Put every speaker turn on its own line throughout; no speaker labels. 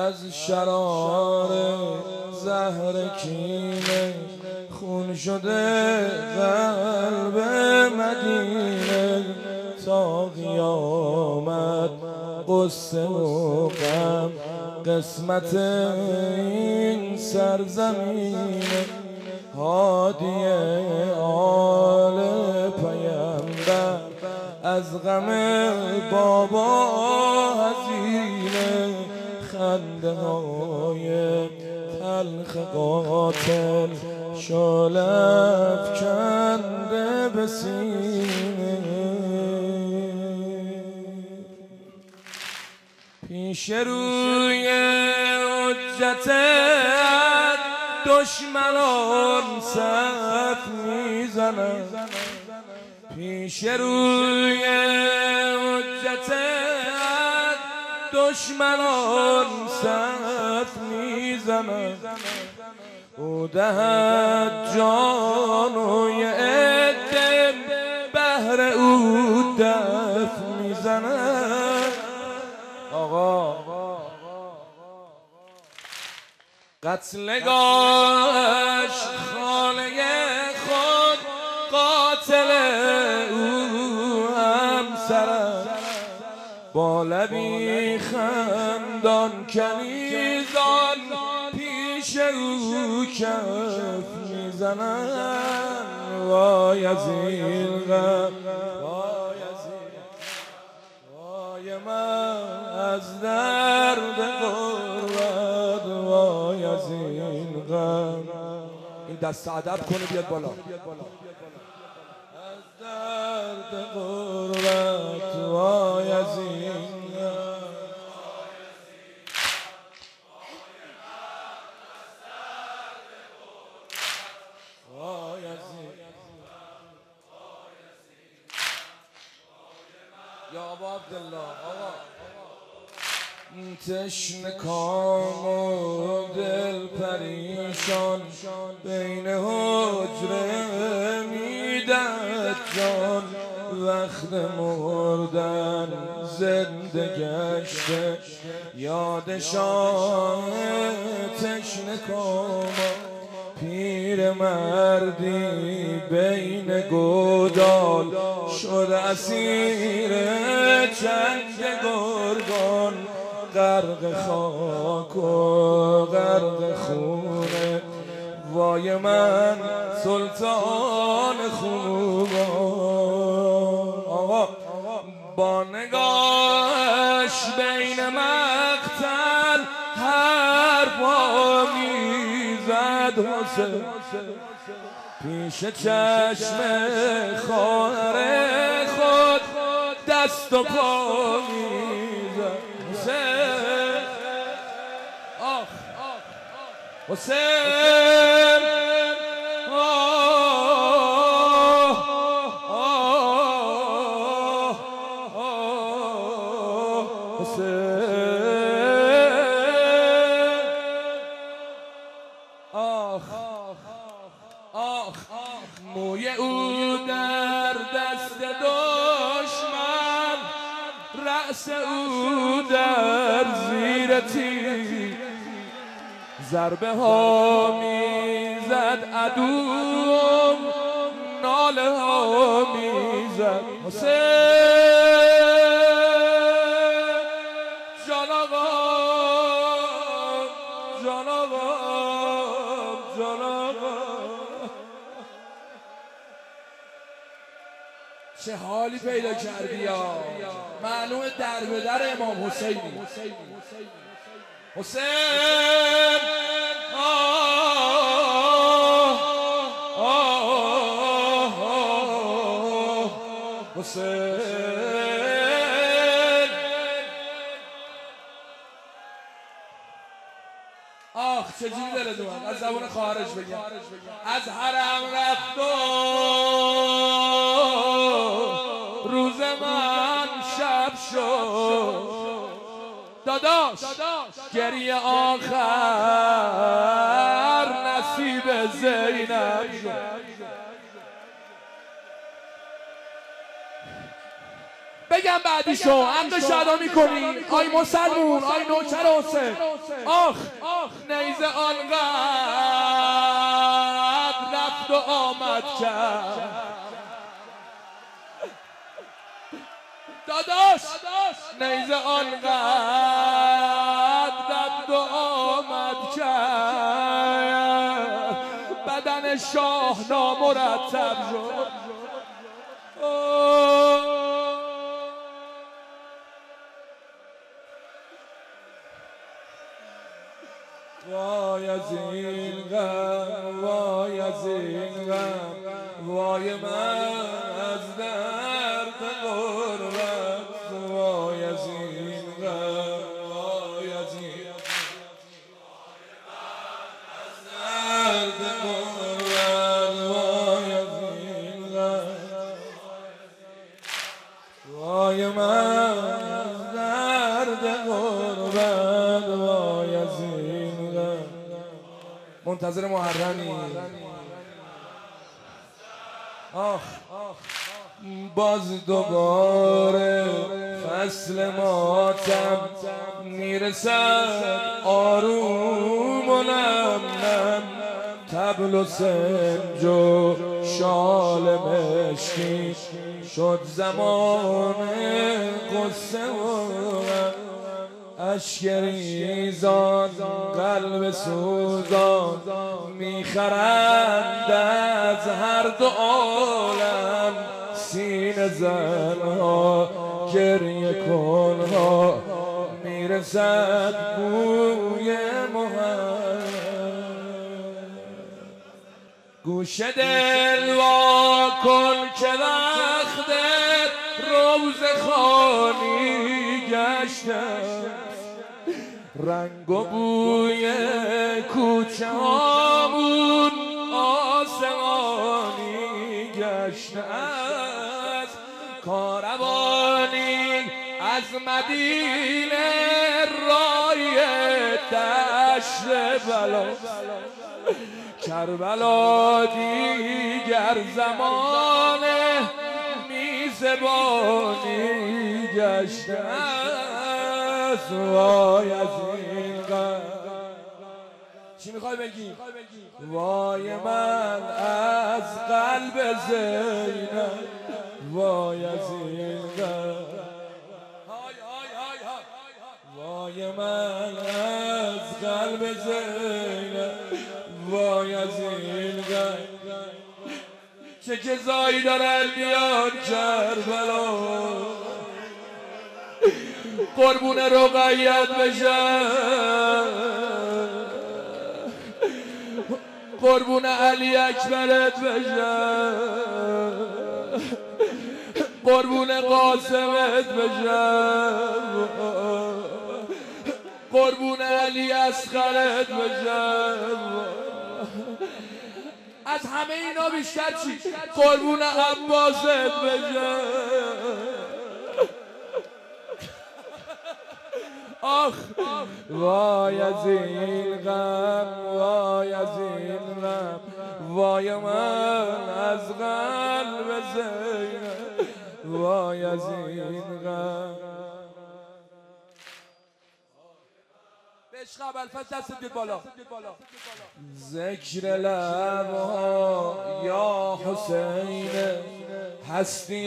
از شرار زهر کینه خون شده قلب مدینه تا قیامت قصه و غم قسمت این سرزمینه هادی آل پیامبر از غم بابا حزینه خنده های تلخ قاتل شعله افکنده به سینه پیش روی حجت دشمنان صف میزنند پیش روی حجت دشمنان صف میزنند او دهد جان و یه عده بهر او دف میزنند آقا قتلگاهش خانه خود قاتل او همسر با لبی خندان کنیزان پیش او کف میزنن وای از این غم وای من از درد غربت وای از این غم این دست ادب کنه بیاد بالا از درد غربت وای از این غم وای از این یا ابا عبدالله آقا تشنه کام و دل پریشان بین حجره میدهد جان وقت مردن زنده گشته یاد شاه تشنه کام پیر مردی بین گودال شد اسیر چنگ گرگان غرق خاک و غرق خونه وای من سلطان خوبان آقا با نگاهش بین مقتل هر پا میزد حسین پیش چشم خواهر خود دست و پا میزد حسین آخ حسین موی او در دست دشمن رأس او در زیر تیر ضربه ها میزد عدوم ناله ها میزد حسین جان آقا جان آقا جان آقا چه حالی پیدا کردی یا معلومه در به در امام حسینی حسین حسین آخ چجوری داره دوان از زبان خارج بگم از حرم رفت و روز من شب شد داداش گریه آخر نصیب زینب شد بگم بعدیشو حق شهدا میکنی آی مسلمون آی نوکر حسین آخ نیزه آنقدر رفت و آمد کرد داداش نیزه آنقدر رفت و آمد کرد بدن شاه نامرتب شد وای از این غم وای از این غم وای من از درد غربت وای از این غم وای از این درد غربت وای از این غم وای من از درد غربت وای از این غم منتظر محرمی آخ باز دوباره فصل ماتم میرسد آروم و نم نم طبل و سنج و شال مشکی شد زمان قصه و غم اشک ریزان قلب سوزان میخرند از هر دو عالم سینه زنها گریه کنها میرسد بوی محرم گوش دل وا کن که وقت روزخوانی گشته رنگ و بوی کوچه هامون آسمانی گشته است کاروانی از مدینه رای دشت بلا کربلا دیگر زمان میزبانی گشته است وای از این غم چی میخوای بگی؟ وای من از قلب زینب وای از این غم وای من از قلب زینب وای از این غم چه جزایی دارن بیان کربلا قربون رقیت بشن قربون علی اکبرت بشن قربون قاسمت بشن قربون علی اصغرت بشن از همه اینا بیشتر چی؟ قربون عباست بشن آخ وای از این غم وای از این غم وای من از قلب زینب وای از این غم عشق ابوالفضل دست بیاد بالا ذکر لبها یا حسین هستی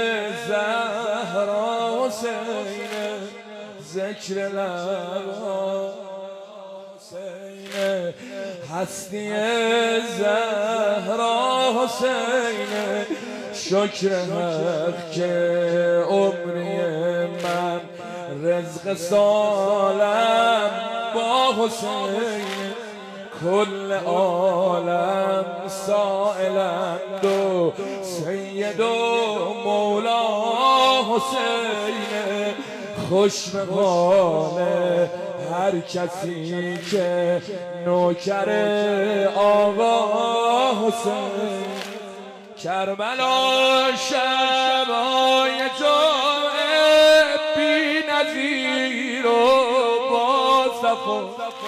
زهرا حسین ذکر لبها حسین هستی زهرا حسین شکر حق که عمری من رزق سالم با حسین کل عالم سائلند و سید و مولا حسین خوش به حال هر کسی که نوکر آقا حسین کربلا شبای تو بی نظیر و با صفا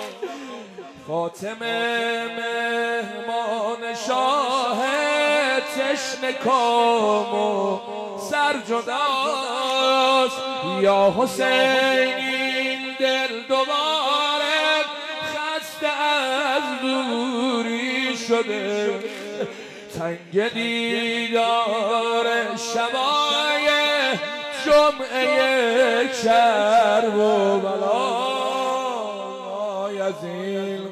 فاطمه مهمان شاه تشنه کام و سر جداست یا حسین این دل دوباره خسته از دوری شده تنگ دیدار شبای جمعه کرب و بلای از این